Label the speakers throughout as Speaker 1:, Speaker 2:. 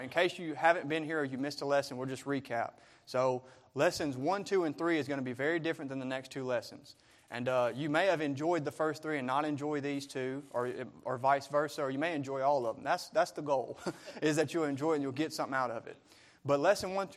Speaker 1: In case you haven't been here or you missed a lesson, we'll just recap. So lessons 1, 2, and 3 is going to be very different than the next two lessons. And you may have enjoyed the first three and not enjoy these two, or vice versa, or you may enjoy all of them. That's the goal, is that you'll enjoy it and you'll get something out of it. But lesson 1,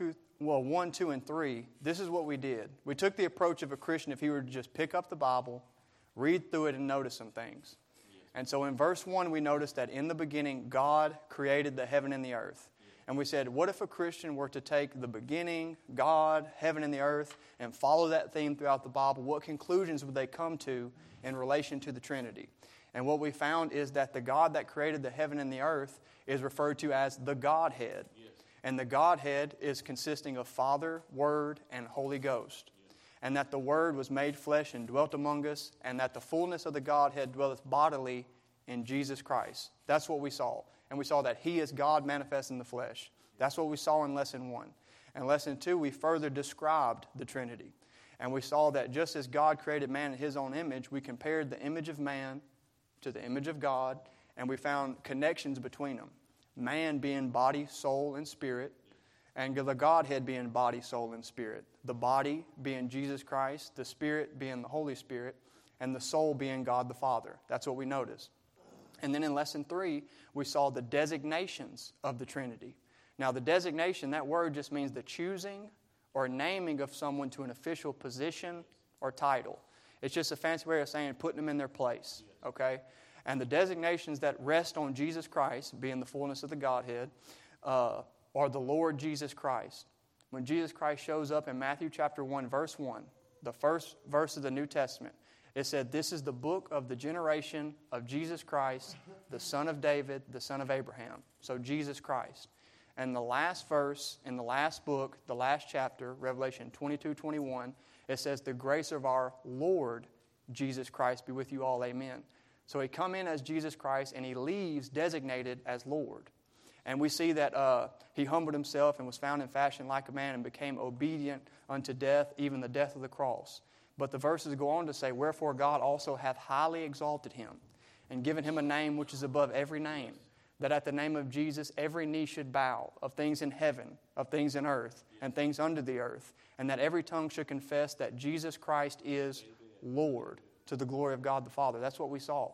Speaker 1: 2, and 3, this is what we did. We took the approach of a Christian if he were to just pick up the Bible, read through it, and notice some things. And so in verse 1, we noticed that in the beginning, God created the heaven and the earth. And we said, what if a Christian were to take the beginning, God, heaven and the earth, and follow that theme throughout the Bible? What conclusions would they come to in relation to the Trinity? And what we found is that the God that created the heaven and the earth is referred to as the Godhead. Yes. And the Godhead is consisting of Father, Word, and Holy Ghost. Yes. And that the Word was made flesh and dwelt among us, and that the fullness of the Godhead dwelleth bodily in Jesus Christ. That's what we saw. And we saw that He is God manifest in the flesh. That's what we saw in lesson 1. And lesson 2, we further described the Trinity. And we saw that just as God created man in His own image, we compared the image of man to the image of God, and we found connections between them. Man being body, soul, and spirit, and the Godhead being body, soul, and spirit. The body being Jesus Christ, the spirit being the Holy Spirit, and the soul being God the Father. That's what we noticed. And then in lesson 3, we saw the designations of the Trinity. Now, the designation, that word just means the choosing or naming of someone to an official position or title. It's just a fancy way of saying putting them in their place, okay? And the designations that rest on Jesus Christ, being the fullness of the Godhead, are the Lord Jesus Christ. When Jesus Christ shows up in Matthew chapter 1, verse 1, the first verse of the New Testament, it said, this is the book of the generation of Jesus Christ, the son of David, the son of Abraham. So Jesus Christ. And the last verse in the last book, the last chapter, Revelation 22:21, it says, the grace of our Lord Jesus Christ be with you all, amen. So He come in as Jesus Christ and He leaves designated as Lord. And we see that He humbled Himself and was found in fashion like a man and became obedient unto death, even the death of the cross. But the verses go on to say, wherefore God also hath highly exalted Him, and given Him a name which is above every name, that at the name of Jesus every knee should bow, of things in heaven, of things in earth, and things under the earth, and that every tongue should confess that Jesus Christ is Lord, to the glory of God the Father. That's what we saw.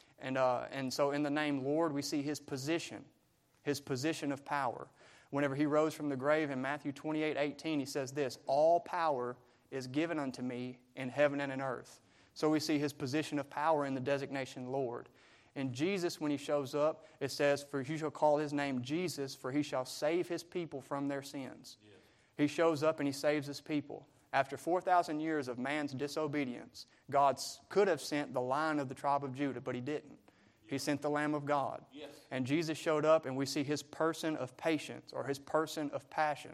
Speaker 1: And so in the name Lord, we see His position of power. Whenever He rose from the grave in Matthew 28:18, He says this, all power is given unto me in heaven and in earth. So we see His position of power in the designation Lord. In Jesus, when He shows up, it says, for you shall call His name Jesus, for He shall save His people from their sins. Yes. He shows up and He saves His people. After 4,000 years of man's disobedience, God could have sent the Lion of the tribe of Judah, but He didn't. He sent the Lamb of God. Yes. And Jesus showed up, and we see His person of patience, or His person of passion.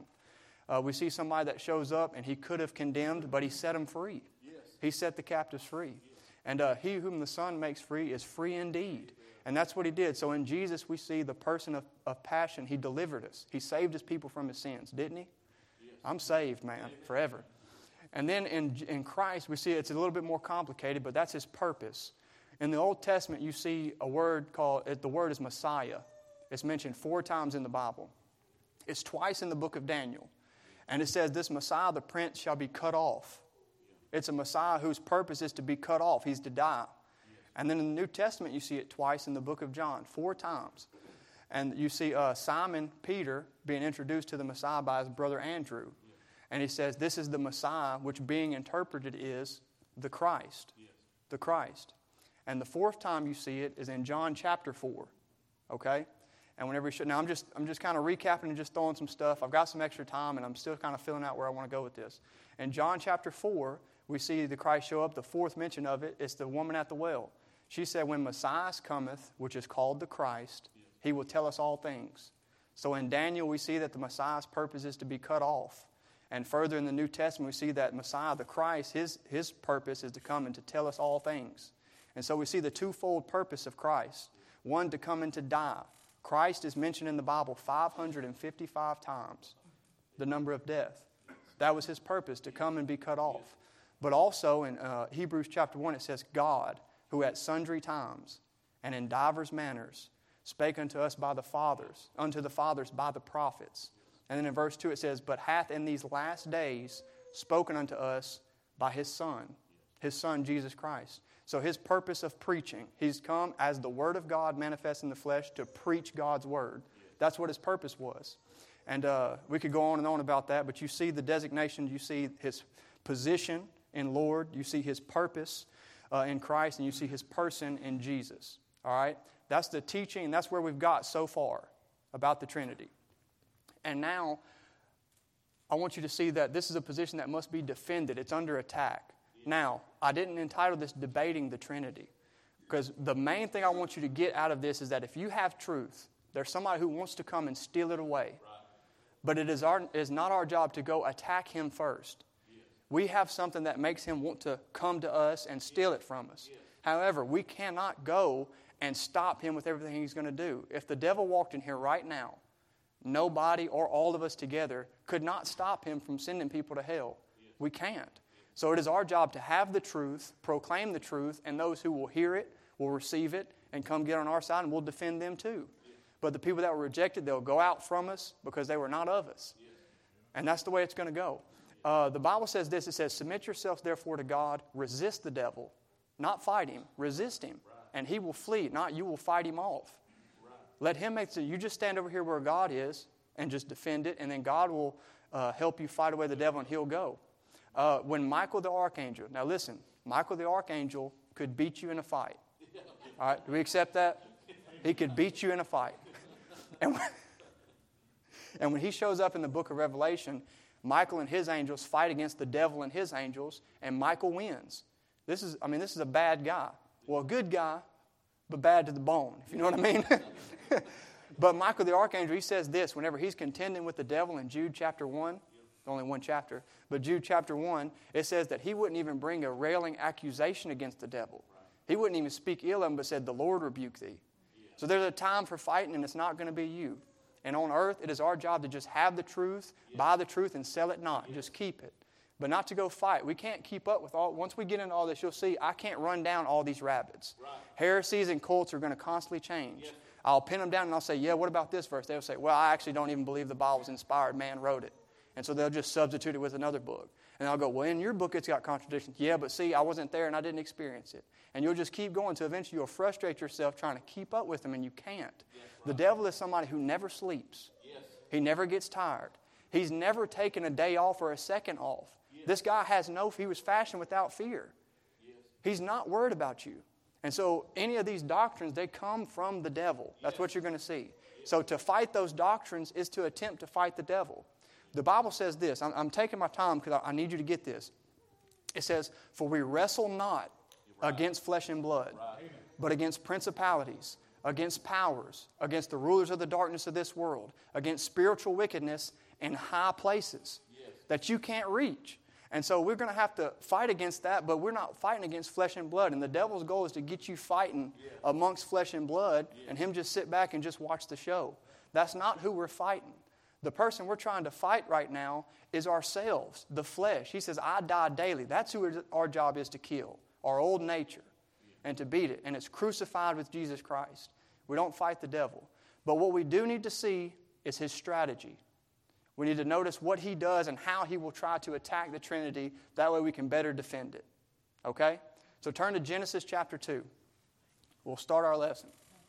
Speaker 1: We see somebody that shows up and He could have condemned, but He set them free. Yes. He set the captives free. Yes. And He whom the Son makes free is free indeed. And that's what He did. So in Jesus we see the person of passion. He delivered us. He saved His people from His sins, didn't He? Yes. I'm saved, man, forever. And then in Christ we see it's a little bit more complicated, but that's His purpose. In the Old Testament you see a word the word is Messiah. It's mentioned 4 times in the Bible. It's twice in the book of Daniel. And it says, this Messiah, the Prince, shall be cut off. It's a Messiah whose purpose is to be cut off. He's to die. And then in the New Testament, you see it twice in the book of John, 4 times. And you see Simon Peter being introduced to the Messiah by his brother Andrew. And he says, this is the Messiah, which being interpreted is the Christ. The Christ. And the 4th time you see it is in John chapter 4. Okay? And whenever you should, now I'm just kind of recapping and just throwing some stuff. I've got some extra time, and I'm still kind of filling out where I want to go with this. In John chapter 4, we see the Christ show up. The 4th mention of it is the woman at the well. She said, when Messiah cometh, which is called the Christ, He will tell us all things. So in Daniel, we see that the Messiah's purpose is to be cut off. And further in the New Testament, we see that Messiah, the Christ, his purpose is to come and to tell us all things. And so we see the twofold purpose of Christ. One, to come and to die. Christ is mentioned in the Bible 555 times, the number of death. That was His purpose, to come and be cut off. But also in Hebrews chapter 1, it says, God, who at sundry times and in divers manners spake unto us by the fathers, unto the fathers by the prophets. And then in verse 2 it says, but hath in these last days spoken unto us by His Son Jesus Christ. So His purpose of preaching, He's come as the Word of God manifest in the flesh to preach God's Word. That's what His purpose was. And we could go on and on about that, but you see the designation, you see His position in Lord, you see His purpose in Christ, and you see His person in Jesus. All right? That's the teaching, and that's where we've got so far about the Trinity. And now, I want you to see that this is a position that must be defended. It's under attack. Now, I didn't entitle this Debating the Trinity, because the main thing I want you to get out of this is that if you have truth, there's somebody who wants to come and steal it away. But it is not our job to go attack him first. We have something that makes him want to come to us and steal it from us. However, we cannot go and stop him with everything he's going to do. If the devil walked in here right now, nobody or all of us together could not stop him from sending people to hell. We can't. So it is our job to have the truth, proclaim the truth, and those who will hear it will receive it and come get on our side, and we'll defend them too. But the people that were rejected, they'll go out from us because they were not of us. And that's the way it's going to go. The Bible says this, it says, submit yourselves therefore to God, resist the devil, not fight him, resist him, and he will flee, not you will fight him off. Let him make it. You just stand over here where God is and just defend it, and then God will help you fight away the devil and he'll go. When Michael the archangel, now listen, Michael the archangel could beat you in a fight. All right, do we accept that? He could beat you in a fight. And when he shows up in the book of Revelation, Michael and his angels fight against the devil and his angels, and Michael wins. This is a bad guy. Well, a good guy, but bad to the bone, if you know what I mean. But Michael the archangel, he says this, whenever he's contending with the devil in Jude chapter 1, only one chapter, but Jude chapter 1, it says that he wouldn't even bring a railing accusation against the devil. He wouldn't even speak ill of him, but said, the Lord rebuke thee. So there's a time for fighting, and it's not going to be you. And on earth, it is our job to just have the truth, buy the truth, and sell it not. Just keep it. But not to go fight. We can't keep up with all. Once we get into all this, you'll see I can't run down all these rabbits. Right. Heresies and cults are going to constantly change. Yes. I'll pin them down and I'll say, yeah, what about this verse? They'll say, well, I actually don't even believe the Bible's inspired. Man wrote it. And so they'll just substitute it with another book. And I'll go, well, in your book it's got contradictions. Yeah, but see, I wasn't there and I didn't experience it. And you'll just keep going until eventually you'll frustrate yourself trying to keep up with them, and you can't. Yes, right. The devil is somebody who never sleeps. Yes. He never gets tired. He's never taken a day off or a second off. Yes. This guy he was fashioned without fear. Yes. He's not worried about you. And so any of these doctrines, they come from the devil. That's what you're going to see. So to fight those doctrines is to attempt to fight the devil. The Bible says this. I'm taking my time because I need you to get this. It says, for we wrestle not against flesh and blood, but against principalities, against powers, against the rulers of the darkness of this world, against spiritual wickedness in high places that you can't reach. And so we're going to have to fight against that, but we're not fighting against flesh and blood. And the devil's goal is to get you fighting amongst flesh and blood, and him just sit back and just watch the show. That's not who we're fighting. The person we're trying to fight right now is ourselves, the flesh. He says, I die daily. That's who our job is to kill, our old nature, and to beat it. And it's crucified with Jesus Christ. We don't fight the devil. But what we do need to see is his strategy. We need to notice what he does and how he will try to attack the Trinity. That way we can better defend it. Okay? So turn to Genesis chapter 2. We'll start our lesson.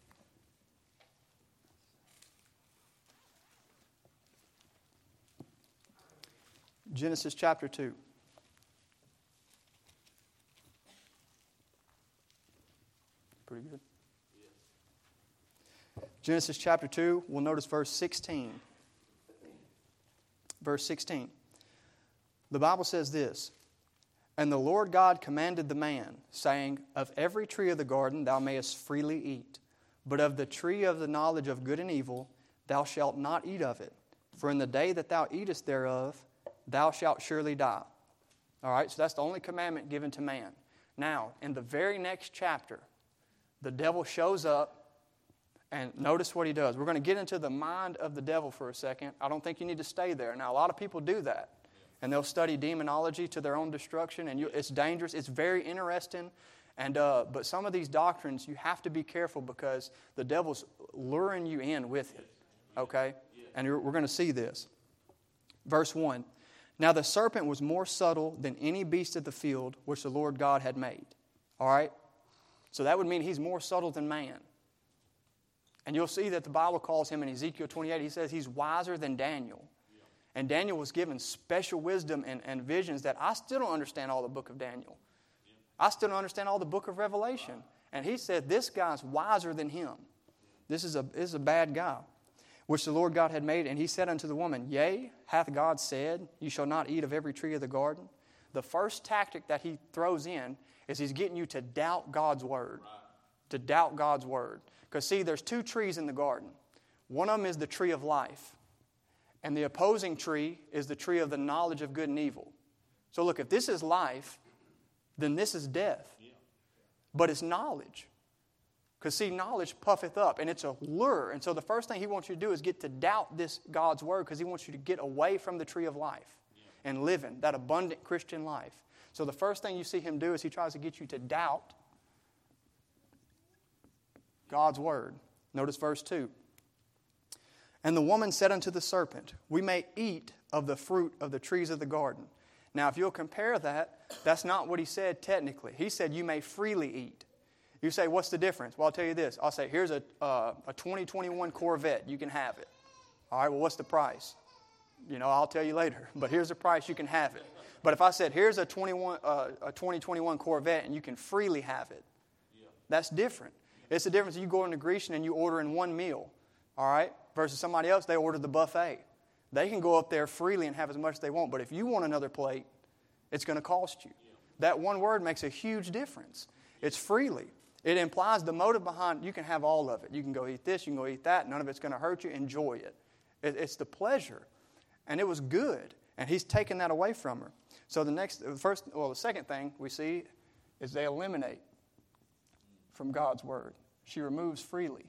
Speaker 1: Genesis chapter 2. Pretty good. Genesis chapter 2, we'll notice verse 16. Verse 16. The Bible says this, and the Lord God commanded the man, saying, of every tree of the garden thou mayest freely eat, but of the tree of the knowledge of good and evil thou shalt not eat of it. For in the day that thou eatest thereof, thou shalt surely die. All right, so that's the only commandment given to man. Now, in the very next chapter, the devil shows up, and notice what he does. We're going to get into the mind of the devil for a second. I don't think you need to stay there. Now, a lot of people do that, and they'll study demonology to their own destruction, and it's dangerous. It's very interesting, But some of these doctrines, you have to be careful because the devil's luring you in with it. Okay? And we're going to see this. Verse 1. Now the serpent was more subtle than any beast of the field which the Lord God had made. All right? So that would mean he's more subtle than man. And you'll see that the Bible calls him in Ezekiel 28, he says he's wiser than Daniel. And Daniel was given special wisdom and visions that I still don't understand all the book of Daniel. I still don't understand all the book of Revelation. And he said, this guy's wiser than him. This is a bad guy, which the Lord God had made. And he said unto the woman, Yea, hath God said, You shall not eat of every tree of the garden? The first tactic that he throws in is he's getting you to doubt God's word. To doubt God's word. Because see, there's two trees in the garden. One of them is the tree of life. And the opposing tree is the tree of the knowledge of good and evil. So look, if this is life, then this is death. But it's knowledge. Because see, knowledge puffeth up, and it's a lure. And so the first thing he wants you to do is get to doubt this God's word, because he wants you to get away from the tree of life and live in that abundant Christian life. So the first thing you see him do is he tries to get you to doubt God's word. Notice verse 2. And the woman said unto the serpent, We may eat of the fruit of the trees of the garden. Now, if you'll compare that, that's not what he said technically. He said, You may freely eat. You say, what's the difference? Well, I'll tell you this. I'll say, here's a 2021 Corvette. You can have it. All right, well, what's the price? I'll tell you later. But here's the price. You can have it. But if I said, here's a 2021 Corvette and you can freely have it, that's different. It's the difference. You go into Grecian and you order in one meal, all right, versus somebody else, they order the buffet. They can go up there freely and have as much as they want. But if you want another plate, it's going to cost you. That one word makes a huge difference. It's freely. It implies the motive behind, you can have all of it. You can go eat this, you can go eat that. None of it's going to hurt you. Enjoy it. It's the pleasure. And it was good. And he's taken that away from her. So the second thing we see is they eliminate from God's word. She removes freely.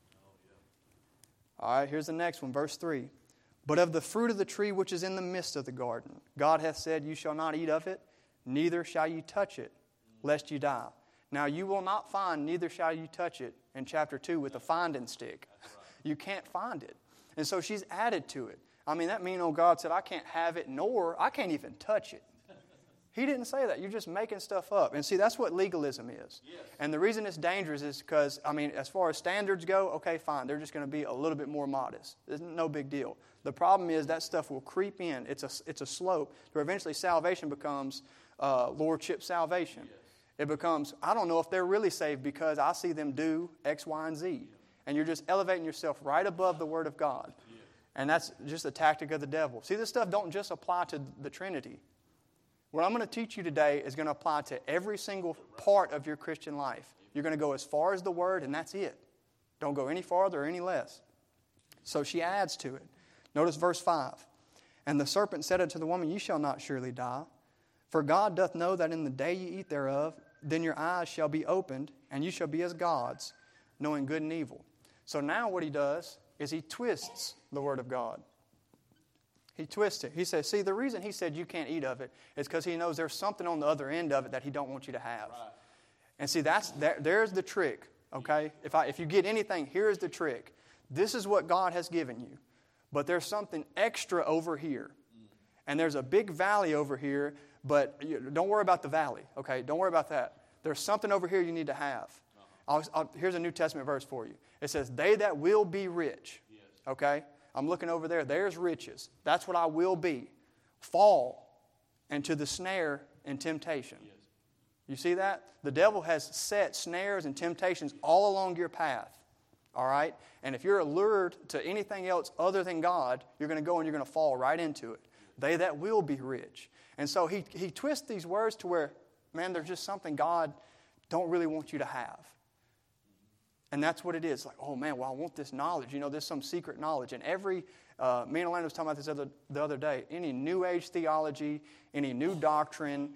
Speaker 1: All right, here's the next one, verse 3. But of the fruit of the tree which is in the midst of the garden, God hath said, You shall not eat of it, neither shall you touch it, lest you die. Now you will not find, neither shall you touch it, in chapter 2 with a finding stick. You can't find it. And so she's added to it. I mean, that mean old God said, I can't have it, nor I can't even touch it. He didn't say that. You're just making stuff up. And see, that's what legalism is. Yes. And the reason it's dangerous is because, as far as standards go, okay, fine. They're just going to be a little bit more modest. It's no big deal. The problem is that stuff will creep in. It's a slope where eventually salvation becomes lordship salvation. Yes. It becomes, I don't know if they're really saved because I see them do X, Y, and Z. And you're just elevating yourself right above the Word of God. Yes. And that's just a tactic of the devil. See, this stuff don't just apply to the Trinity. What I'm going to teach you today is going to apply to every single part of your Christian life. You're going to go as far as the Word, and that's it. Don't go any farther or any less. So she adds to it. Notice verse 5. And the serpent said unto the woman, Ye shall not surely die. For God doth know that in the day ye eat thereof, then your eyes shall be opened, and you shall be as gods, knowing good and evil. So now what he does is he twists the Word of God. He twists it. He says, see, the reason he said you can't eat of it is because he knows there's something on the other end of it that he don't want you to have. Right. And see, there's the trick, okay? If you get anything, here's the trick. This is what God has given you. But there's something extra over here. And there's a big valley over here, but don't worry about the valley, okay? Don't worry about that. There's something over here you need to have. Here's a New Testament verse for you. It says, they that will be rich, okay? I'm looking over there. There's riches. That's what I will be. Fall into the snare and temptation. Yes. You see that? The devil has set snares and temptations all along your path. All right? And if you're allured to anything else other than God, you're going to go and you're going to fall right into it. They that will be rich. And so he twists these words to where, man, there's just something God don't really want you to have. And that's what it is. Like, oh man, well, I want this knowledge. There's some secret knowledge. And me and Atlanta was talking about this the other day. Any New Age theology, any new doctrine,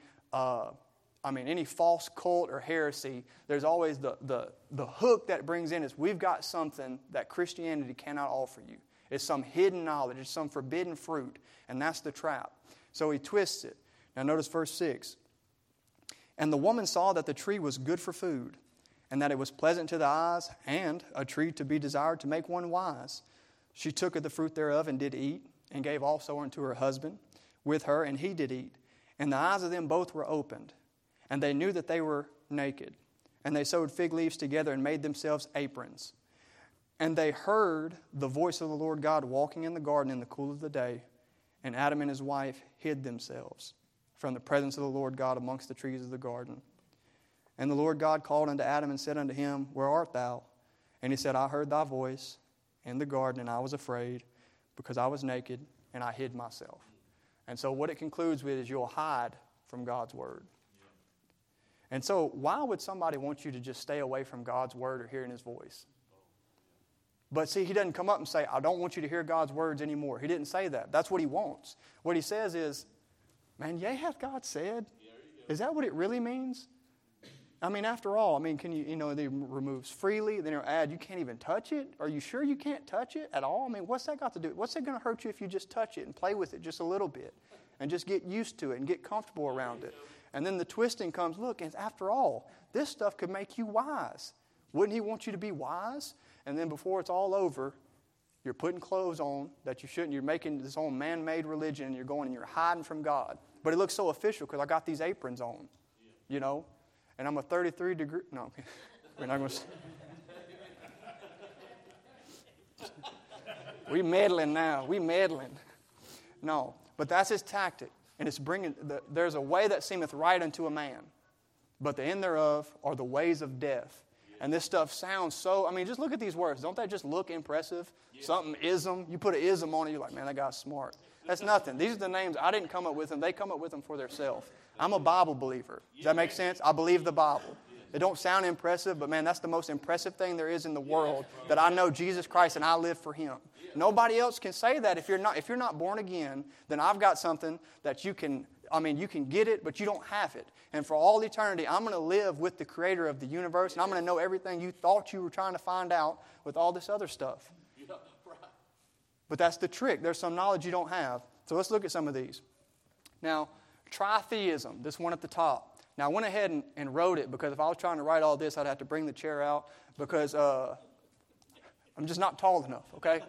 Speaker 1: any false cult or heresy, there's always the hook that brings in is we've got something that Christianity cannot offer you. It's some hidden knowledge. It's some forbidden fruit. And that's the trap. So he twists it. Now notice verse 6. And the woman saw that the tree was good for food, and that it was pleasant to the eyes, and a tree to be desired to make one wise. She took of the fruit thereof and did eat, and gave also unto her husband with her, and he did eat. And the eyes of them both were opened, and they knew that they were naked. And they sewed fig leaves together and made themselves aprons. And they heard the voice of the Lord God walking in the garden in the cool of the day. And Adam and his wife hid themselves from the presence of the Lord God amongst the trees of the garden. And the Lord God called unto Adam and said unto him, Where art thou? And he said, I heard thy voice in the garden, and I was afraid, because I was naked, and I hid myself. And so what it concludes with is you'll hide from God's word. And so why would somebody want you to just stay away from God's word or hearing his voice? But see, he doesn't come up and say, I don't want you to hear God's words anymore. He didn't say that. That's what he wants. What he says is, man, yea, hath God said? Is that what it really means? I mean, after all, can they removes freely, then it'll add, you can't even touch it? Are you sure you can't touch it at all? I mean, what's that got to do? What's it going to hurt you if you just touch it and play with it just a little bit and just get used to it and get comfortable around it? And then the twisting comes, look, and after all, this stuff could make you wise. Wouldn't he want you to be wise? And then before it's all over, you're putting clothes on that you shouldn't. You're making this own man-made religion, and you're going and you're hiding from God. But it looks so official because I got these aprons on, And I'm a 33-degree... No, we're not going to... We meddling now. We meddling. No, but that's his tactic. And it's bringing... There's a way that seemeth right unto a man, but the end thereof are the ways of death. And this stuff sounds so... just look at these words. Don't they just look impressive? Yeah. Something ism. You put an ism on it, you're like, man, that guy's smart. That's nothing. These are the names. I didn't come up with them. They come up with them for themselves. I'm a Bible believer. Does that make sense? I believe the Bible. It don't sound impressive, but man, that's the most impressive thing there is in the world, that I know Jesus Christ and I live for Him. Nobody else can say that. If you're not born again, then I've got something that you can get it, but you don't have it. And for all eternity, I'm going to live with the Creator of the universe, and I'm going to know everything you thought you were trying to find out with all this other stuff. But that's the trick. There's some knowledge you don't have. So let's look at some of these. Now, tritheism, this one at the top. Now, I went ahead and wrote it because if I was trying to write all this, I'd have to bring the chair out because I'm just not tall enough, okay?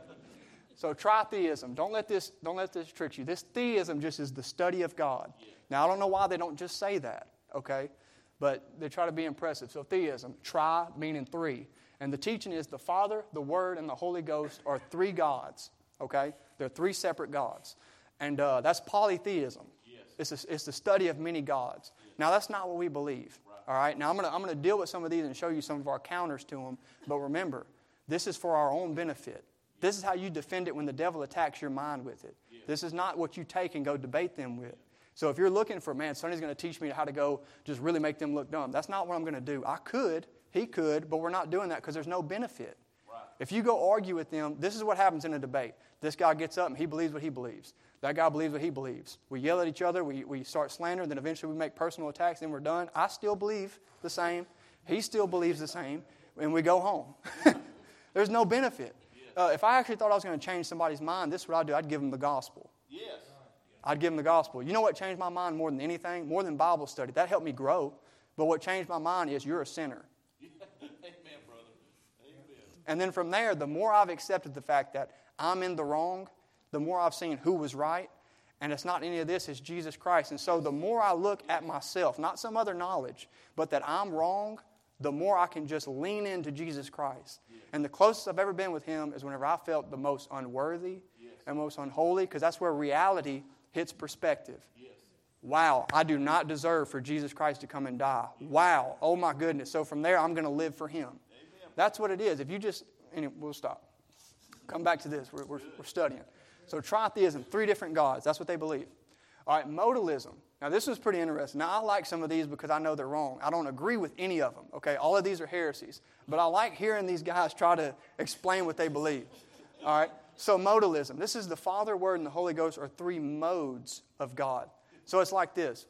Speaker 1: So tritheism, don't let this trick you. This theism just is the study of God. Now, I don't know why they don't just say that, okay? But they try to be impressive. So theism, tri meaning three. And the teaching is the Father, the Word, and the Holy Ghost are three gods, okay? They're three separate gods. And that's polytheism. It's the study of many gods. Now, that's not what we believe, all right? Now, I'm going to deal with some of these and show you some of our counters to them. But remember, this is for our own benefit. This is how you defend it when the devil attacks your mind with it. This is not what you take and go debate them with. So if you're looking for, man, Sonny's going to teach me how to go just really make them look dumb, that's not what I'm going to do. I could, he could, but we're not doing that because there's no benefit. Right. If you go argue with them, this is what happens in a debate. This guy gets up and he believes what he believes. That guy believes what he believes. We yell at each other, we start slandering, then eventually we make personal attacks, then we're done. I still believe the same. He still believes the same, and we go home. There's no benefit. If I actually thought I was going to change somebody's mind, this is what I'd do. I'd give them the gospel. Yes. I'd give them the gospel. You know what changed my mind more than anything? More than Bible study. That helped me grow. But what changed my mind is you're a sinner. Amen, brother. Amen. And then from there, the more I've accepted the fact that I'm in the wrong, the more I've seen who was right. And it's not any of this, it's Jesus Christ. And so the more I look at myself, not some other knowledge, but that I'm wrong, the more I can just lean into Jesus Christ. Yes. And the closest I've ever been with Him is whenever I felt the most unworthy and most unholy, because that's where reality hits perspective. Yes. Wow, I do not deserve for Jesus Christ to come and die. Wow, oh my goodness. So from there, I'm going to live for Him. Amen. That's what it is. If you just, anyway, we'll stop. Come back to this. We're studying. So tritheism, three different gods. That's what they believe. All right, modalism. Now, this is pretty interesting. Now, I like some of these because I know they're wrong. I don't agree with any of them, okay? All of these are heresies. But I like hearing these guys try to explain what they believe. All right? So modalism. This is the Father, Word, and the Holy Ghost are three modes of God. So it's like this.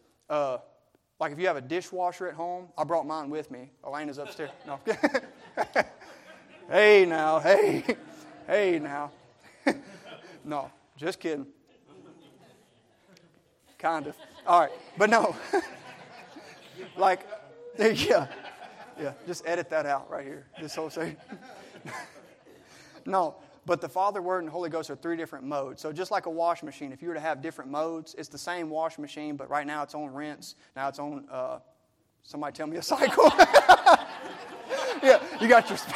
Speaker 1: Like if you have a dishwasher at home, I brought mine with me. Elena's upstairs. No. Hey, now. Hey. Hey, now. No, just kidding. Kind of. All right, but no. Like, yeah. Just edit that out right here. This whole thing. No, but the Father, Word, and Holy Ghost are three different modes. So just like a wash machine, if you were to have different modes, it's the same wash machine, but right now it's on rinse. Now it's on, somebody tell me a cycle. Yeah, you got your...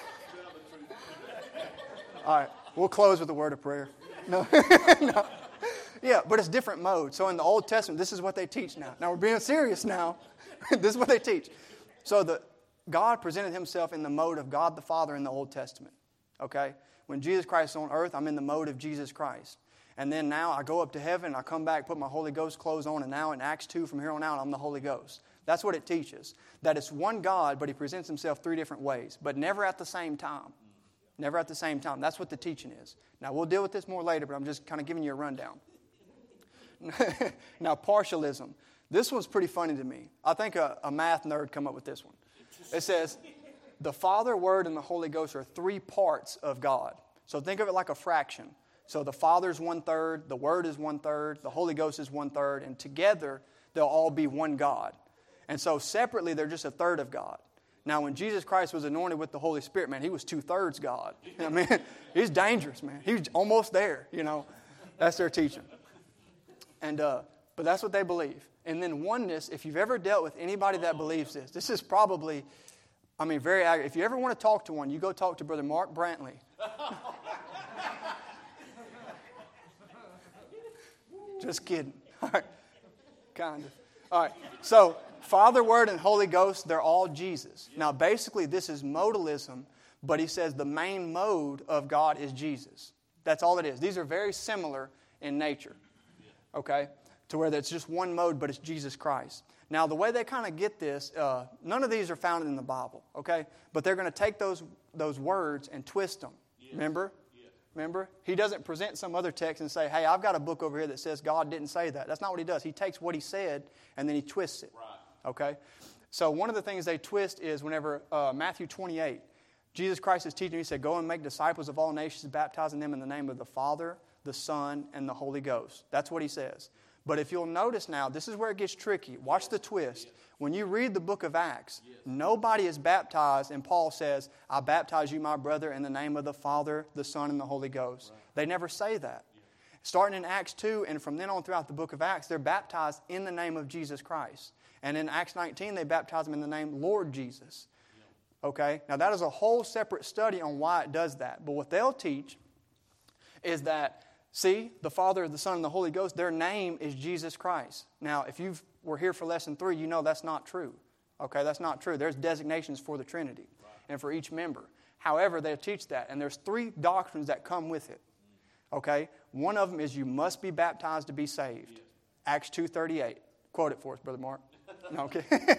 Speaker 1: All right, we'll close with a word of prayer. No. No. Yeah, but it's different modes. So in the Old Testament, this is what they teach now. Now we're being serious now. This is what they teach. So God presented himself in the mode of God the Father in the Old Testament. Okay? When Jesus Christ is on earth, I'm in the mode of Jesus Christ. And then now I go up to heaven, and I come back, put my Holy Ghost clothes on, and now in Acts 2, from here on out, I'm the Holy Ghost. That's what it teaches. That it's one God, but he presents himself three different ways, but never at the same time. Never at the same time. That's what the teaching is. Now, we'll deal with this more later, but I'm just kind of giving you a rundown. Now, partialism. This one's pretty funny to me. I think a math nerd come up with this one. It says, the Father, Word, and the Holy Ghost are three parts of God. So think of it like a fraction. So the Father is 1/3, the Word is 1/3, the Holy Ghost is 1/3, and together they'll all be one God. And so separately they're just a third of God. Now when Jesus Christ was anointed with the Holy Spirit, man, he was 2/3 God. I mean, he's dangerous, man. He was almost there, you know. That's their teaching. And but that's what they believe. And then oneness, if you've ever dealt with anybody that believes this is probably, I mean, very accurate. If you ever want to talk to one, you go talk to Brother Mark Brantley. Just kidding. All right. Kind of. All right. So, Father, Word, and Holy Ghost, they're all Jesus. Now, basically, this is modalism, but he says the main mode of God is Jesus. That's all it is. These are very similar in nature. Okay? To where it's just one mode, but it's Jesus Christ. Now, the way they kind of get this, none of these are found in the Bible, okay? But they're going to take those words and twist them. Yes. Remember? Yes. Remember? He doesn't present some other text and say, hey, I've got a book over here that says God didn't say that. That's not what he does. He takes what he said and then he twists it. Right. Okay? So one of the things they twist is whenever Matthew 28, Jesus Christ is teaching, he said, go and make disciples of all nations, baptizing them in the name of the Father, the Son, and the Holy Ghost. That's what he says. But if you'll notice now, this is where it gets tricky. Watch the twist. When you read the book of Acts, nobody is baptized, and Paul says, I baptize you, my brother, in the name of the Father, the Son, and the Holy Ghost. Right. They never say that. Starting in Acts 2, and from then on throughout the book of Acts, they're baptized in the name of Jesus Christ. And in Acts 19, they baptize them in the name Lord Jesus. Okay? Now that is a whole separate study on why it does that. But what they'll teach is that, see, the Father, the Son, and the Holy Ghost, their name is Jesus Christ. Now, if you were here for lesson 3, you know that's not true. Okay, that's not true. There's designations for the Trinity and for each member. However, they'll teach that, and there's 3 doctrines that come with it. Okay, one of them is you must be baptized to be saved. Acts 2:38. Quote it for us, Brother Mark. No, okay.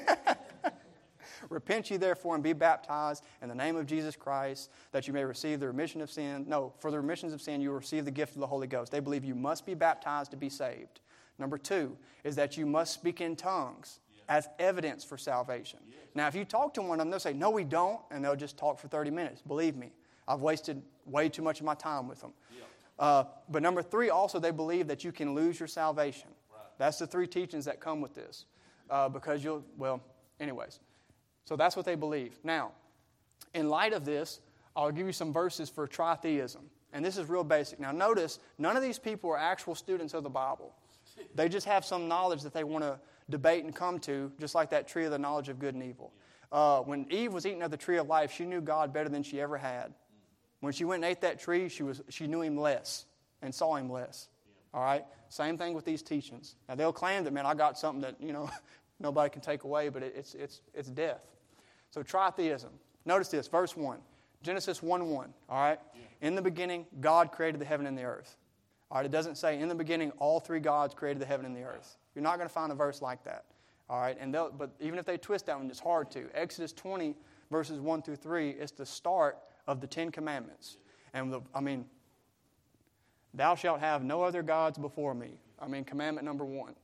Speaker 1: Repent ye therefore and be baptized in the name of Jesus Christ, that you may receive the remission of sin. No, for the remissions of sin you will receive the gift of the Holy Ghost. They believe you must be baptized to be saved. Number 2 is that you must speak in tongues as evidence for salvation. Now, if you talk to one of them, they'll say, no, we don't, and they'll just talk for 30 minutes. Believe me, I've wasted way too much of my time with them. But number 3, also, they believe that you can lose your salvation. That's the 3 teachings that come with this. Because anyways. So that's what they believe. Now, in light of this, I'll give you some verses for tritheism. And this is real basic. Now notice, none of these people are actual students of the Bible. They just have some knowledge that they want to debate and come to, just like that tree of the knowledge of good and evil. When Eve was eating of the tree of life, she knew God better than she ever had. When she went and ate that tree, she knew Him less and saw Him less. All right? Same thing with these teachings. Now they'll claim that, man, I got something that, nobody can take away, but it's death. So tritheism. Notice this, verse 1. Genesis 1:1. All right? Yeah. In the beginning, God created the heaven and the earth. All right? It doesn't say, in the beginning, all 3 gods created the heaven and the earth. You're not going to find a verse like that. All right? But even if they twist that one, it's hard to. Exodus 20, verses 1 through 3, is the start of the 10 Commandments. And, thou shalt have no other gods before me. Commandment number 1.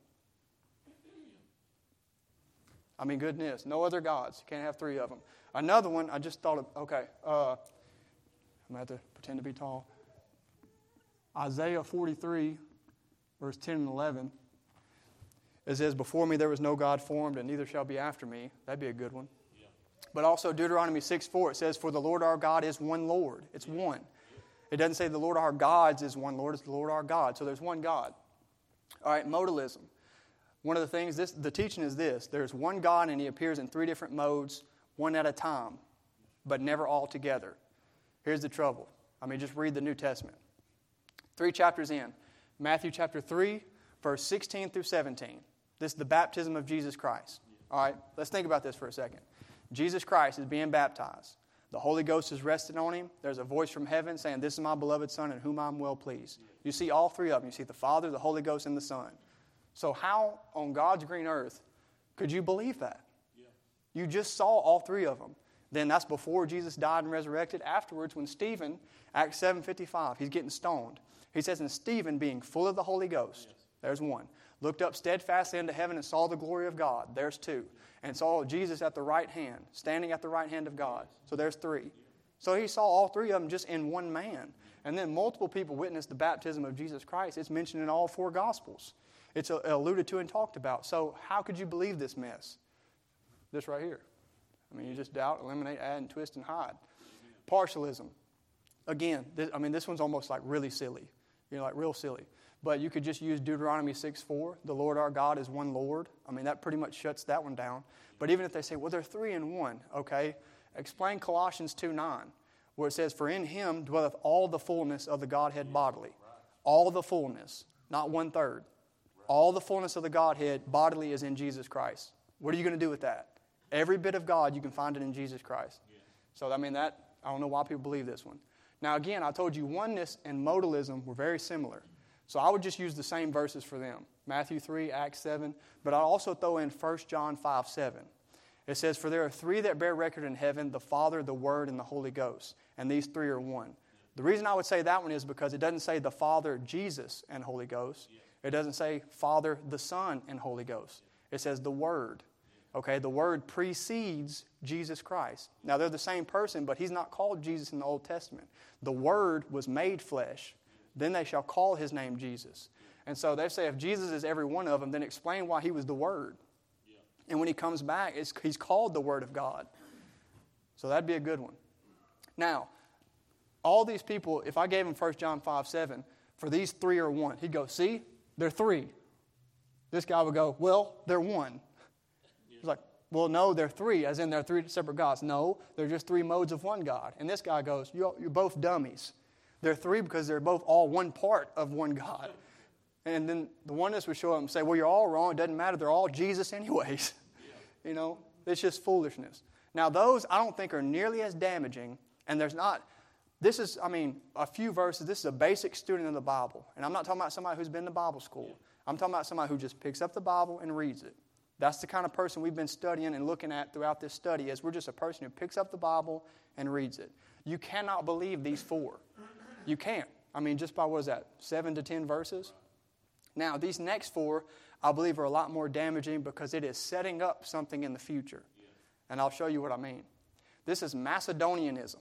Speaker 1: Goodness, no other gods. You can't have 3 of them. Another one, I just thought of, I'm going to have to pretend to be tall. Isaiah 43, verse 10 and 11. It says, before me there was no God formed, and neither shall be after me. That'd be a good one. Yeah. But also Deuteronomy 6:4, it says, for the Lord our God is one Lord. It's one. It doesn't say the Lord our gods is one Lord. It's the Lord our God. So there's one God. All right, modalism. One of the things, the teaching is this. There's one God, and He appears in 3 different modes, one at a time, but never all together. Here's the trouble. Just read the New Testament. 3 chapters in. Matthew chapter 3, verse 16 through 17. This is the baptism of Jesus Christ. All right, let's think about this for a second. Jesus Christ is being baptized. The Holy Ghost is resting on Him. There's a voice from heaven saying, this is my beloved Son in whom I'm well pleased. You see all 3 of them. You see the Father, the Holy Ghost, and the Son. So how on God's green earth could you believe that? You just saw all 3 of them. Then that's before Jesus died and resurrected. Afterwards, when Stephen, Acts 7:55, he's getting stoned. He says, and Stephen, being full of the Holy Ghost, there's 1, looked up steadfastly into heaven and saw the glory of God. There's 2. And saw Jesus at the right hand, standing at the right hand of God. So there's 3. So he saw all 3 of them just in one man. And then multiple people witnessed the baptism of Jesus Christ. It's mentioned in all 4 Gospels. It's alluded to and talked about. So how could you believe this mess? This right here. You just doubt, eliminate, add, and twist, and hide. Partialism. Again, this one's almost like really silly. Like real silly. But you could just use Deuteronomy 6:4. The Lord our God is one Lord. That pretty much shuts that one down. But even if they say, well, they're 3 in 1, okay? Explain Colossians 2:9, where it says, for in Him dwelleth all the fullness of the Godhead bodily. All the fullness, not 1/3. All the fullness of the Godhead bodily is in Jesus Christ. What are you going to do with that? Every bit of God, you can find it in Jesus Christ. So, I don't know why people believe this one. Now, again, I told you oneness and modalism were very similar. So I would just use the same verses for them. Matthew 3, Acts 7. But I'll also throw in 1 John 5:7. It says, for there are 3 that bear record in heaven, the Father, the Word, and the Holy Ghost. And these 3 are one. The reason I would say that one is because it doesn't say the Father, Jesus, and Holy Ghost. It doesn't say Father, the Son, and Holy Ghost. It says the Word. Okay, the Word precedes Jesus Christ. Now, they're the same person, but He's not called Jesus in the Old Testament. The Word was made flesh. Then they shall call His name Jesus. And so they say if Jesus is every one of them, then explain why He was the Word. And when He comes back, He's called the Word of God. So that'd be a good one. Now, all these people, if I gave them 1 John 5:7, for these 3 are one, he'd go, see, they're 3. This guy would go, well, they're one. He's like, well, no, they're 3, as in they're 3 separate gods. No, they're just 3 modes of one God. And this guy goes, you're both dummies. They're 3 because they're both all one part of one God. And then the oneness would show up and say, well, you're all wrong. It doesn't matter. They're all Jesus anyways. It's just foolishness. Now, those I don't think are nearly as damaging. And there's not, this is, a few verses. This is a basic student of the Bible. And I'm not talking about somebody who's been to Bible school. I'm talking about somebody who just picks up the Bible and reads it. That's the kind of person we've been studying and looking at throughout this study, is we're just a person who picks up the Bible and reads it. You cannot believe these 4. You can't. Just by, 7 to 10 verses? Now, these next 4, I believe, are a lot more damaging because it is setting up something in the future. And I'll show you what I mean. This is Macedonianism.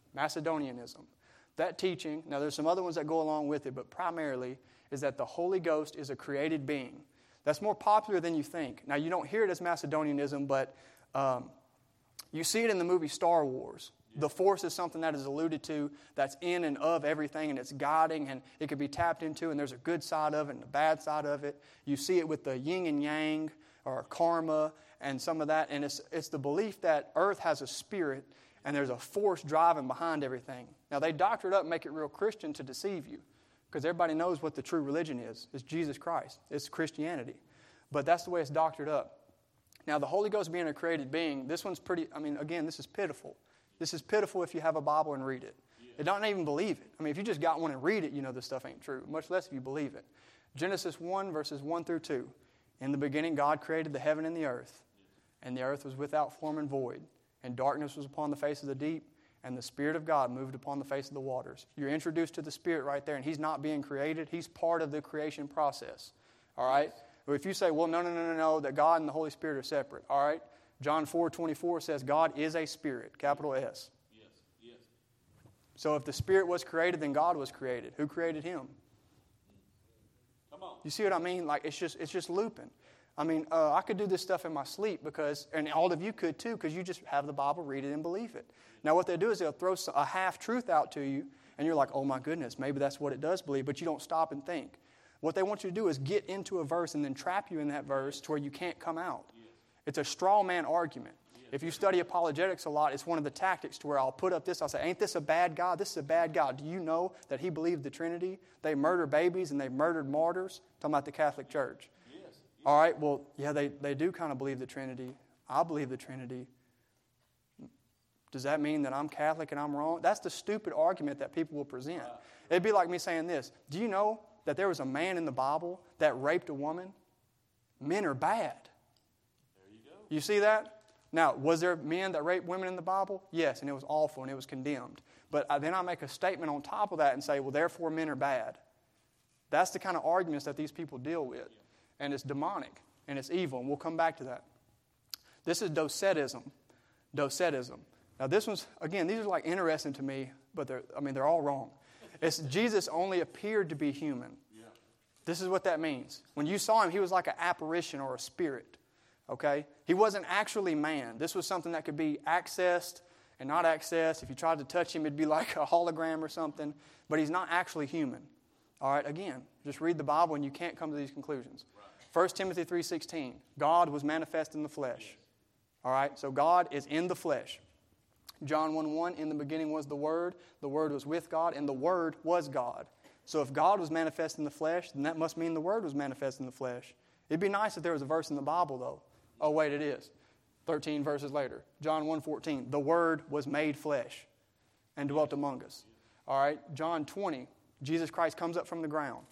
Speaker 1: That teaching, now there's some other ones that go along with it, but primarily is that the Holy Ghost is a created being. That's more popular than you think. Now, you don't hear it as Macedonianism, but you see it in the movie Star Wars. The Force is something that is alluded to, that's in and of everything, and it's guiding, and it can be tapped into, and there's a good side of it and a bad side of it. You see it with the yin and yang, or karma, and some of that, and it's the belief that Earth has a spirit, and there's a force driving behind everything. Now, they doctor it up and make it real Christian to deceive you, because everybody knows what the true religion is. It's Jesus Christ. It's Christianity. But that's the way it's doctored up. Now, the Holy Ghost being a created being, this one's pretty, again, this is pitiful. This is pitiful if you have a Bible and read it. It don't even believe it. If you just got one and read it, you know this stuff ain't true, much less if you believe it. Genesis 1, verses 1 through 2. In the beginning, God created the heaven and the earth. And the earth was without form and void. And darkness was upon the face of the deep. And the Spirit of God moved upon the face of the waters. You're introduced to the Spirit right there, and He's not being created. He's part of the creation process. All right? But if you say, well, no, that God and the Holy Spirit are separate. All right? John 4:24 says God is a spirit, capital S. Yes. So if the Spirit was created, then God was created. Who created Him? Come on. You see what I mean? Like it's just looping. I mean, I could do this stuff in my sleep because, and all of you could too, because you just have the Bible, read it, and believe it. Now, what they do is they'll throw a half-truth out to you, and you're like, oh my goodness, maybe that's what it does believe, but you don't stop and think. What they want you to do is get into a verse and then trap you in that verse to where you can't come out. It's a straw man argument. If you study apologetics a lot, it's one of the tactics to where I'll put up this, I'll say, ain't this a bad God? This is a bad God. Do you know that he believed the Trinity? They murder babies and they murdered martyrs. Talking about the Catholic Church. Yes. All right, well, yeah, they do kind of believe the Trinity. I believe the Trinity. Does that mean that I'm Catholic and I'm wrong? That's the stupid argument that people will present. It'd be like me saying this. Do you know that there was a man in the Bible that raped a woman? Men are bad. There you go. You see that? Now, was there men that raped women in the Bible? Yes, and it was awful and it was condemned. But then I make a statement on top of that and say, well, therefore men are bad. That's the kind of arguments that these people deal with. And it's demonic and it's evil, and we'll come back to that. This is docetism. Docetism. Now this one's, again, these are like interesting to me, but they're all wrong. It's Jesus only appeared to be human. Yeah. This is what that means. When you saw him, he was like an apparition or a spirit. Okay? He wasn't actually man. This was something that could be accessed and not accessed. If you tried to touch him, it'd be like a hologram or something. But he's not actually human. All right? Again, just read the Bible and you can't come to these conclusions. Right. 1 Timothy 3:16, God was manifest in the flesh. Yes. All right? So God is in the flesh. John 1:1, in the beginning was the Word was with God, and the Word was God. So if God was manifest in the flesh, then that must mean the Word was manifest in the flesh. It'd be nice if there was a verse in the Bible, though. Oh, wait, it is. 13 verses later. John 1:14, the Word was made flesh and dwelt among us. All right, John 20, Jesus Christ comes up from the ground,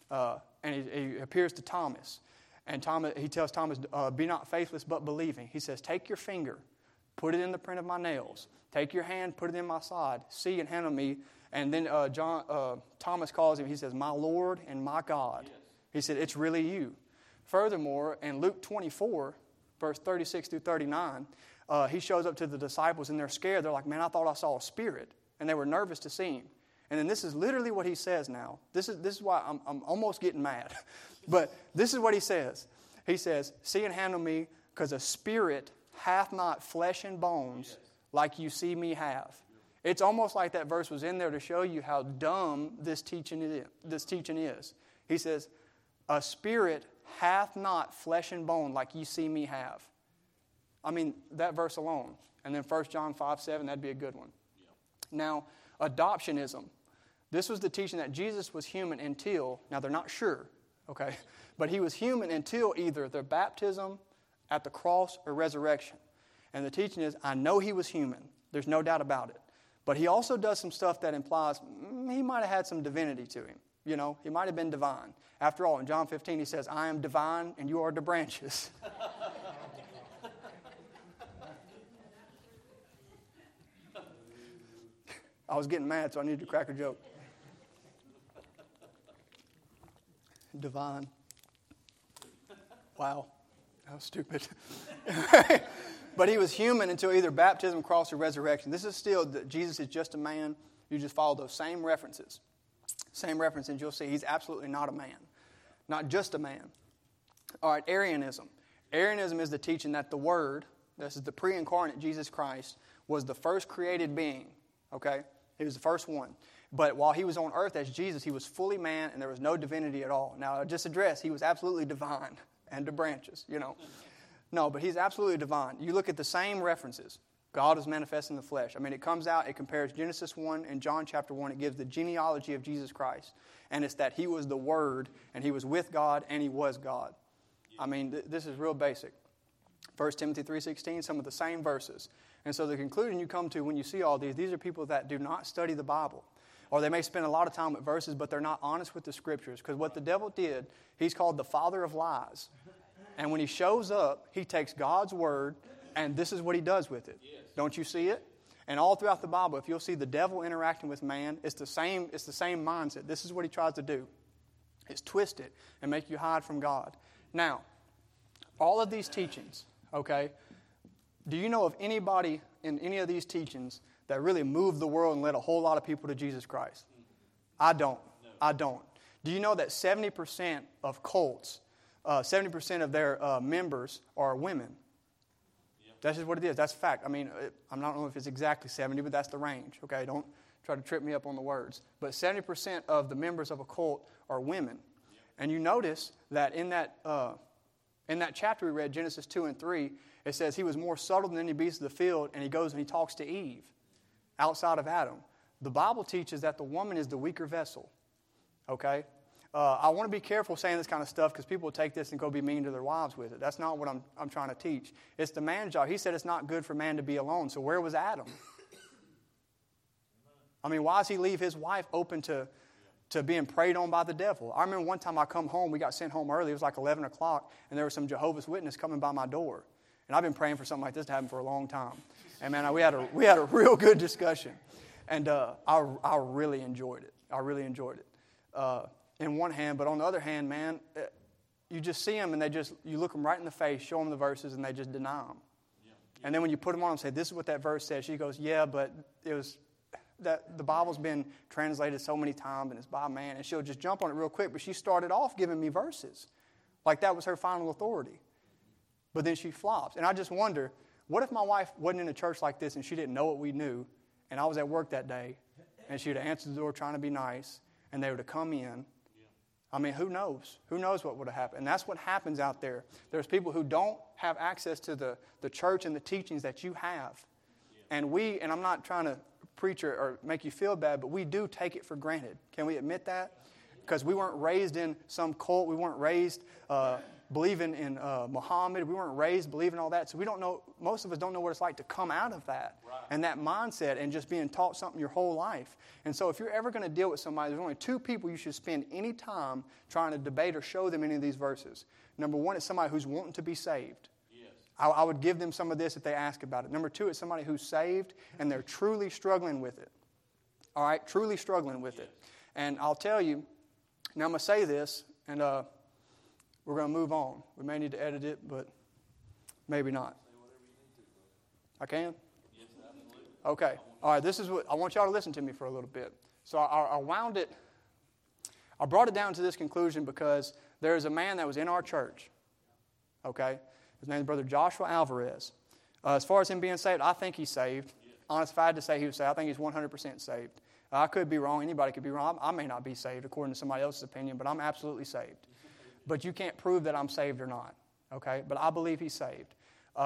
Speaker 1: and he appears to Thomas. And he tells Thomas, be not faithless, but believing. He says, take your finger, put it in the print of my nails. Take your hand, put it in my side. See and handle me. And then Thomas calls him. He says, my Lord and my God. Yes. He said, it's really you. Furthermore, in Luke 24, verse 36 through 39, he shows up to the disciples and they're scared. They're like, man, I thought I saw a spirit. And they were nervous to see him. And then this is literally what he says now. This is why I'm almost getting mad. But this is what he says. He says, see and handle me, because a spirit hath not flesh and bones like you see me have. It's almost like that verse was in there to show you how dumb this teaching is. He says, a spirit hath not flesh and bone like you see me have. I mean, that verse alone. And then 1 John 5:7, that'd be a good one. Yeah. Now, adoptionism. This was the teaching that Jesus was human until, now they're not sure, okay, but he was human until either the baptism, at the cross, or resurrection. And the teaching is, I know he was human. There's no doubt about it. But he also does some stuff that implies he might have had some divinity to him. You know, he might have been divine. After all, in John 15, he says, I am divine and you are the branches. I was getting mad, so I needed to crack a joke. Divine. Wow, that was stupid. But he was human until either baptism, cross, or resurrection. This is still that Jesus is just a man. You just follow those same references. Same references, you'll see he's absolutely not a man. Not just a man. All right, Arianism. Arianism is the teaching that the Word, this is the pre-incarnate Jesus Christ, was the first created being. Okay? He was the first one. But while he was on earth as Jesus, he was fully man and there was no divinity at all. Now, I just address, he was absolutely divine. And the branches, you know. No, but he's absolutely divine. You look at the same references. God is manifest in the flesh. I mean, it comes out, it compares Genesis 1 and John chapter 1. It gives the genealogy of Jesus Christ. And it's that he was the Word, and he was with God, and he was God. I mean, this is real basic. 1 Timothy 3:16, some of the same verses. And so the conclusion you come to when you see all these are people that do not study the Bible. Or they may spend a lot of time with verses, but they're not honest with the Scriptures. Because what the devil did, he's called the father of lies. And when he shows up, he takes God's Word, and this is what he does with it. Yes. Don't you see it? And all throughout the Bible, if you'll see the devil interacting with man, it's the same mindset. This is what he tries to do. It's twist it and make you hide from God. Now, all of these teachings, okay, do you know of anybody in any of these teachings that really moved the world and led a whole lot of people to Jesus Christ? I don't. I don't. Do you know that 70% of cults 70% of their members are women. Yep. That's just what it is. That's a fact. I mean, I don't know if it's exactly 70, but that's the range. Okay, don't try to trip me up on the words. But 70% of the members of a cult are women. Yep. And you notice that in that chapter we read, Genesis 2 and 3, it says he was more subtle than any beast of the field, and he goes and he talks to Eve outside of Adam. The Bible teaches that the woman is the weaker vessel. Okay? I want to be careful saying this kind of stuff because people will take this and go be mean to their wives with it. That's not what I'm trying to teach. It's the man's job. He said it's not good for man to be alone. So where was Adam? I mean, why does he leave his wife open to being preyed on by the devil? I remember one time I come home, we got sent home early. It was like 11 o'clock, and there were some Jehovah's Witnesses coming by my door. And I've been praying for something like this to happen for a long time. And man, we had a real good discussion. And I really enjoyed it. I really enjoyed it. In one hand, but on the other hand, man, you just see them and you look them right in the face, show them the verses, and they just deny them. Yeah. And then when you put them on and say, this is what that verse says, she goes, yeah, but it was that the Bible's been translated so many times and it's by man, and she'll just jump on it real quick. But she started off giving me verses like that was her final authority. But then she flops. And I just wonder, what if my wife wasn't in a church like this and she didn't know what we knew, and I was at work that day, and she would have answered the door trying to be nice, and they would have come in. I mean, who knows? Who knows what would have happened? And that's what happens out there. There's people who don't have access to the church and the teachings that you have. Yeah. And I'm not trying to preach or make you feel bad, but we do take it for granted. Can we admit that? Because we weren't raised in some cult. We weren't raised believing in Muhammad. We weren't raised believing all that. So we don't know, most of us don't know what it's like to come out of that. Right. And that mindset and just being taught something your whole life. And so if you're ever going to deal with somebody, there's only two people you should spend any time trying to debate or show them any of these verses. Number one is somebody who's wanting to be saved. Yes. I would give them some of this if they ask about it. Number two is somebody who's saved and they're truly struggling with it. All right? Truly struggling with it. And I'll tell you, now I'm going to say this, and we're going to move on. We may need to edit it, but maybe not. I can? Yes, absolutely. Okay. All right, this is what I want y'all to listen to me for a little bit. So I wound it. I brought it down to this conclusion because there is a man that was in our church. Okay? His name is Brother Joshua Alvarez. As far as him being saved, I think he's saved. Honest, if I had to say he was saved, I think he's 100% saved. I could be wrong. Anybody could be wrong. I may not be saved according to somebody else's opinion, but I'm absolutely saved. But you can't prove that I'm saved or not. Okay? But I believe he's saved.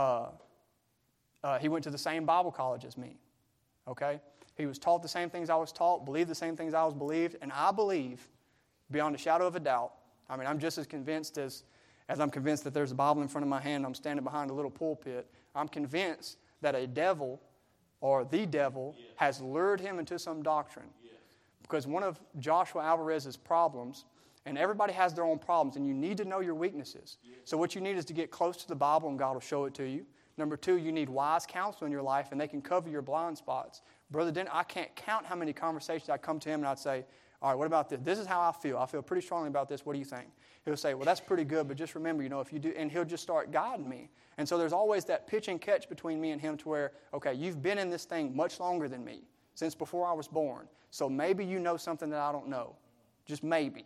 Speaker 1: He went to the same Bible college as me. Okay? He was taught the same things I was taught, believed the same things I was believed, and I believe, beyond a shadow of a doubt, I mean, I'm just as convinced as I'm convinced that there's a Bible in front of my hand and I'm standing behind a little pulpit. I'm convinced that a devil or the devil has lured him into some doctrine. Because one of Joshua Alvarez's problems, and everybody has their own problems, and you need to know your weaknesses. So what you need is to get close to the Bible, and God will show it to you. Number two, you need wise counsel in your life, and they can cover your blind spots. Brother Denton, I can't count how many conversations I'd come to him, and I'd say, all right, what about this? This is how I feel. I feel pretty strongly about this. What do you think? He'll say, well, that's pretty good, but just remember, if you do, and he'll just start guiding me. And so there's always that pitch and catch between me and him to where, okay, you've been in this thing much longer than me, since before I was born. So maybe you know something that I don't know. Just maybe,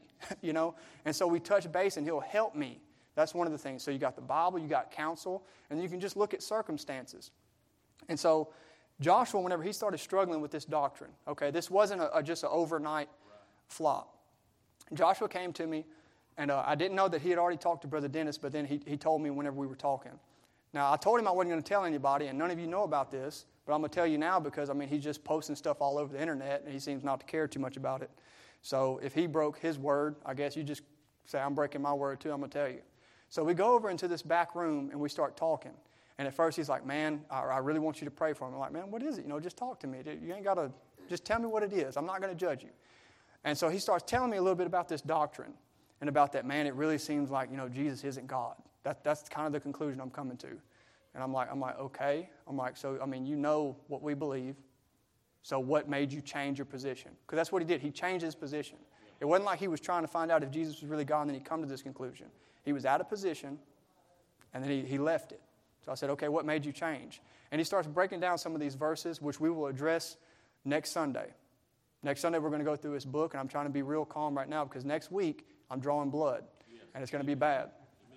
Speaker 1: And so we touch base, and he'll help me. That's one of the things. So you got the Bible, you got counsel, and you can just look at circumstances. And so Joshua, whenever he started struggling with this doctrine, okay, this wasn't just an overnight flop. Joshua came to me, and I didn't know that he had already talked to Brother Dennis, but then he told me whenever we were talking. Now, I told him I wasn't going to tell anybody, and none of you know about this, but I'm going to tell you now because, he's just posting stuff all over the internet, and he seems not to care too much about it. So if he broke his word, I guess you just say, I'm breaking my word too, I'm going to tell you. So we go over into this back room, and we start talking. And at first he's like, man, I really want you to pray for him. I'm like, man, what is it? Just talk to me. You ain't got to, just tell me what it is. I'm not going to judge you. And so he starts telling me a little bit about this doctrine and about that, man, it really seems like, Jesus isn't God. That's kind of the conclusion I'm coming to. And I'm like, okay. I'm like, so, you know what we believe. So what made you change your position? Because that's what he did. He changed his position. It wasn't like he was trying to find out if Jesus was really God and then he'd come to this conclusion. He was at a position, and then he left it. So I said, okay, what made you change? And he starts breaking down some of these verses, which we will address next Sunday. Next Sunday, we're going to go through his book, and I'm trying to be real calm right now because next week, I'm drawing blood, and it's going to be bad.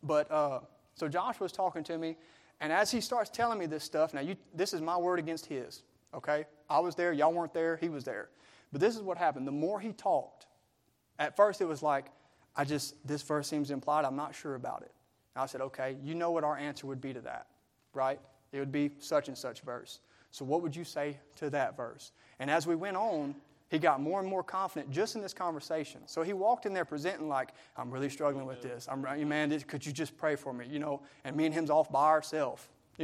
Speaker 1: But so Josh was talking to me, and as he starts telling me this stuff, now this is my word against his, okay? I was there, y'all weren't there, he was there. But this is what happened. The more he talked, at first it was like, this verse seems implied, I'm not sure about it. And I said, okay, you know what our answer would be to that, right? It would be such and such verse. So what would you say to that verse? And as we went on, he got more and more confident just in this conversation. So he walked in there presenting like, I'm really struggling with this. Man, could you just pray for me? And me and him's off by ourselves,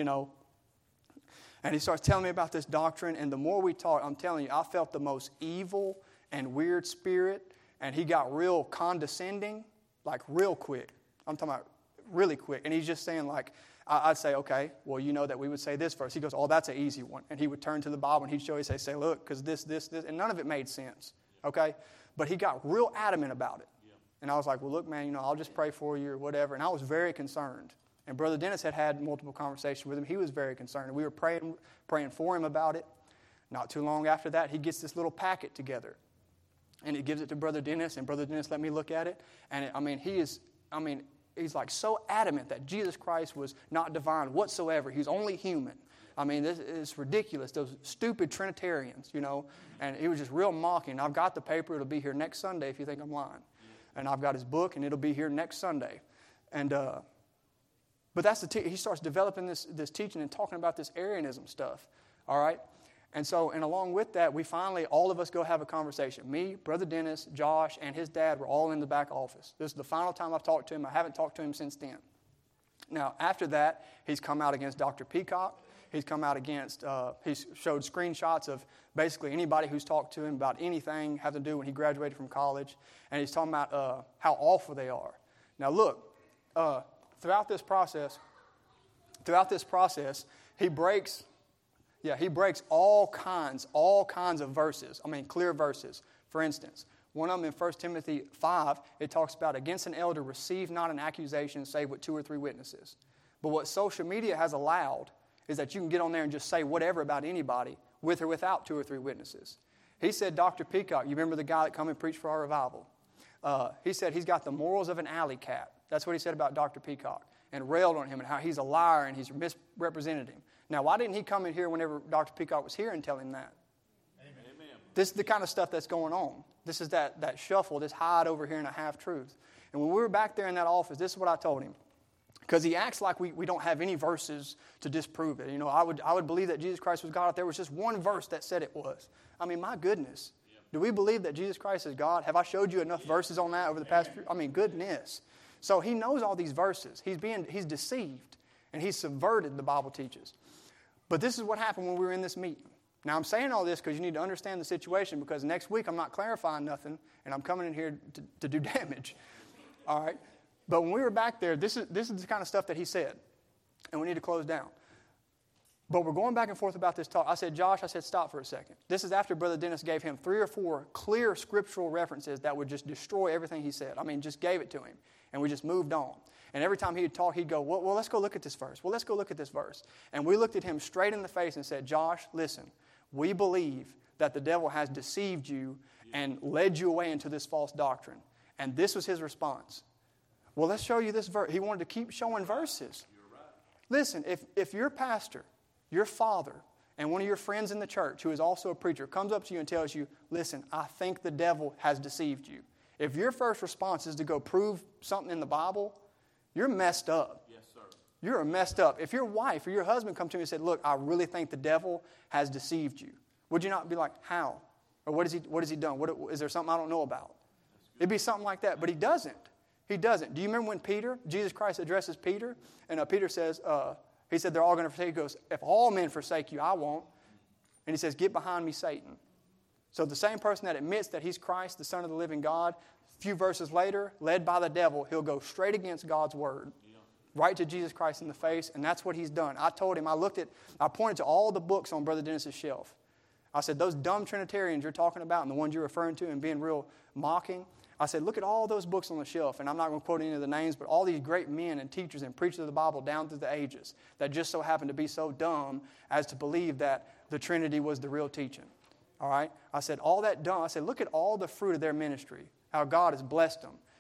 Speaker 1: And he starts telling me about this doctrine. And the more we talked, I'm telling you, I felt the most evil and weird spirit. And he got real condescending, like real quick. I'm talking about really quick. And he's just saying like, I'd say, okay, well, you know that we would say this verse. He goes, oh, that's an easy one. And he would turn to the Bible and he'd show you, say, look, because this. And none of it made sense, okay? But he got real adamant about it. Yeah. And I was like, well, look, man, I'll just pray for you or whatever. And I was very concerned. And Brother Dennis had multiple conversations with him. He was very concerned. And we were praying for him about it. Not too long after that, he gets this little packet together. And he gives it to Brother Dennis. And Brother Dennis let me look at it. And he's like so adamant that Jesus Christ was not divine whatsoever. He's only human. This is ridiculous. Those stupid Trinitarians, And he was just real mocking. I've got the paper. It'll be here next Sunday if you think I'm lying. And I've got his book, and it'll be here next Sunday. And but that's he starts developing this teaching and talking about this Arianism stuff. All right? And along with that, we finally, all of us go have a conversation. Me, Brother Dennis, Josh, and his dad were all in the back office. This is the final time I've talked to him. I haven't talked to him since then. Now, after that, he's come out against Dr. Peacock. He's come out against, he's showed screenshots of basically anybody who's talked to him about anything having to do when he graduated from college. And he's talking about how awful they are. Now, look, throughout this process, he breaks all kinds of verses. Clear verses. For instance, one of them in 1 Timothy 5, it talks about against an elder, receive not an accusation save with 2 or 3 witnesses. But what social media has allowed is that you can get on there and just say whatever about anybody with or without 2 or 3 witnesses. He said Dr. Peacock, you remember the guy that come and preached for our revival? He said he's got the morals of an alley cat. That's what he said about Dr. Peacock. And railed on him and how he's a liar and he's misrepresented him. Now, why didn't he come in here whenever Dr. Peacock was here and tell him that? Amen. This is the kind of stuff that's going on. This is that shuffle, this hide over here in a half-truth. And when we were back there in that office, this is what I told him. Because he acts like we don't have any verses to disprove it. I would believe that Jesus Christ was God if there was just one verse that said it was. My goodness. Do we believe that Jesus Christ is God? Have I showed you enough verses on that over the past few? Goodness. So he knows all these verses. He's deceived. And he's subverted the Bible teaches. But this is what happened when we were in this meeting. Now, I'm saying all this because you need to understand the situation, because next week I'm not clarifying nothing, and I'm coming in here to do damage. All right? But when we were back there, this is the kind of stuff that he said, and we need to close down. But we're going back and forth about this talk. I said, Josh, stop for a second. This is after Brother Dennis gave him 3 or 4 clear scriptural references that would just destroy everything he said. Just gave it to him, and we just moved on. And every time he would talk, he'd go, well, let's go look at this verse. Well, let's go look at this verse. And we looked at him straight in the face and said, Josh, listen, we believe that the devil has deceived you and led you away into this false doctrine. And this was his response. Well, let's show you this verse. He wanted to keep showing verses. Listen, if your pastor, your father, and one of your friends in the church who is also a preacher comes up to you and tells you, listen, I think the devil has deceived you. If your first response is to go prove something in the Bible, you're messed up. Yes, sir. You're messed up. If your wife or your husband come to you and said, look, I really think the devil has deceived you, would you not be like, how? Or what has he done? Is there something I don't know about? It'd be something like that. But he doesn't. He doesn't. Do you remember when Jesus Christ addresses Peter? And Peter says, he said, they're all going to forsake you. He goes, if all men forsake you, I won't. And he says, get behind me, Satan. So the same person that admits that he's Christ, the Son of the living God, a few verses later, led by the devil, he'll go straight against God's word, right to Jesus Christ in the face, and that's what he's done. I told him, I pointed to all the books on Brother Dennis's shelf. I said, those dumb Trinitarians you're talking about and the ones you're referring to and being real mocking, I said, look at all those books on the shelf, and I'm not going to quote any of the names, but all these great men and teachers and preachers of the Bible down through the ages that just so happened to be so dumb as to believe that the Trinity was the real teaching. All right? I said, all that dumb. I said, look at all the fruit of their ministry, how God has blessed them.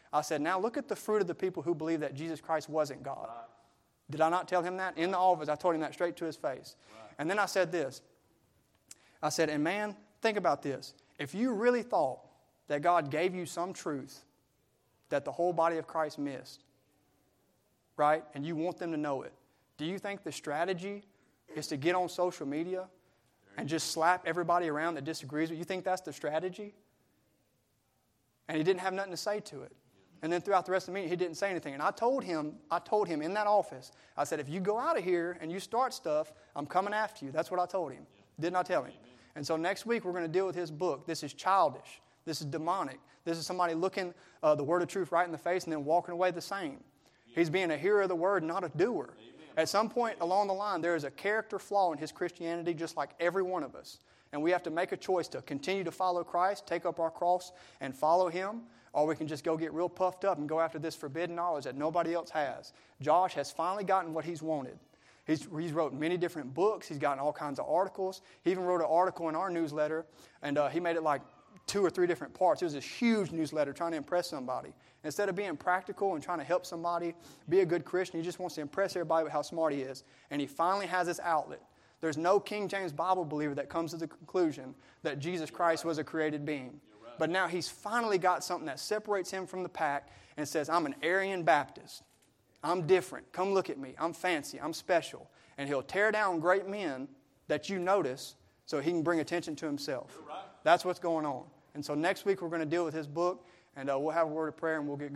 Speaker 1: I said, now look at the fruit of the people who believe that Jesus Christ wasn't God. Right. Did I not tell him that? In the office, I told him that straight to his face. Right. And then I said this. I said, and man, think about this. If you really thought that God gave you some truth that the whole body of Christ missed, right, and you want them to know it, do you think the strategy is to get on social media and just slap everybody around that disagrees with you? You think that's the strategy? And he didn't have nothing to say to it. And then throughout the rest of the meeting, he didn't say anything. And I told him in that office, I said, if you go out of here and you start stuff, I'm coming after you. That's what I told him. Didn't I tell him? And so next week, we're going to deal with his book. This is childish. This is demonic. This is somebody looking the word of truth right in the face and then walking away the same. He's being a hearer of the word, not a doer. At some point along the line, there is a character flaw in his Christianity, just like every one of us. And we have to make a choice to continue to follow Christ, take up our cross, and follow him, or we can just go get real puffed up and go after this forbidden knowledge that nobody else has. Josh has finally gotten what he's wanted. He's wrote many different books. He's gotten all kinds of articles. He even wrote an article in our newsletter, and he made it like 2 or 3 different parts. It was this huge newsletter trying to impress somebody. Instead of being practical and trying to help somebody be a good Christian, he just wants to impress everybody with how smart he is. And he finally has this outlet. There's no King James Bible believer that comes to the conclusion that Jesus Christ was a created being. But now he's finally got something that separates him from the pack and says, I'm an Aryan Baptist. I'm different. Come look at me. I'm fancy. I'm special. And he'll tear down great men that you notice so he can bring attention to himself. That's what's going on. And so next week we're going to deal with his book, and we'll have a word of prayer and we'll get going.